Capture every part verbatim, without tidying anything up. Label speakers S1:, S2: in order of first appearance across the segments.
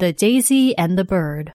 S1: The Daisy and the Bird.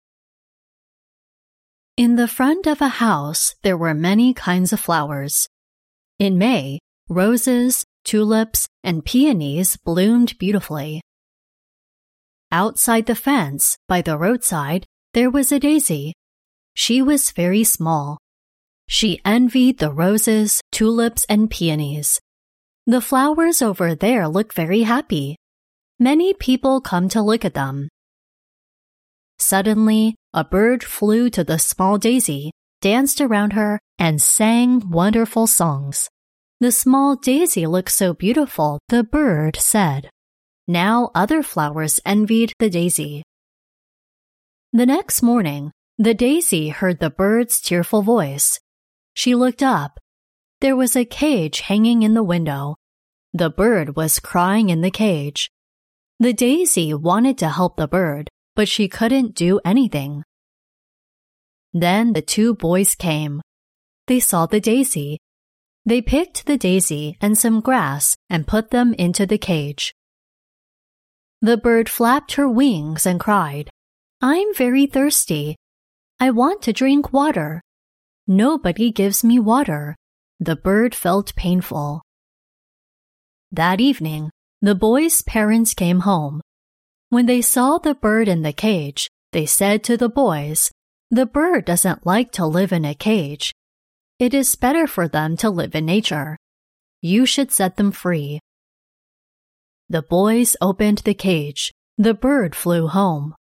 S1: In the front of a house, there were many kinds of flowers. In May, roses, tulips, and peonies bloomed beautifully. Outside the fence, by the roadside, there was a daisy. She was very small. She envied the roses, tulips, and peonies. The flowers over there look very happy. Many people come to look at them. Suddenly, a bird flew to the small daisy, danced around her, and sang wonderful songs. The small daisy looked so beautiful, the bird said. Now other flowers envied the daisy. The next morning, the daisy heard the bird's tearful voice. She looked up. There was a cage hanging in the window. The bird was crying in the cage. The daisy wanted to help the bird, but she couldn't do anything. Then the two boys came. They saw the daisy. They picked the daisy and some grass and put them into the cage. The bird flapped her wings and cried, "I'm very thirsty. I want to drink water. Nobody gives me water." The bird felt painful. That evening, the boys' parents came home. When they saw the bird in the cage, they said to the boys, "The bird doesn't like to live in a cage. It is better for them to live in nature. You should set them free." The boys opened the cage. The bird flew home.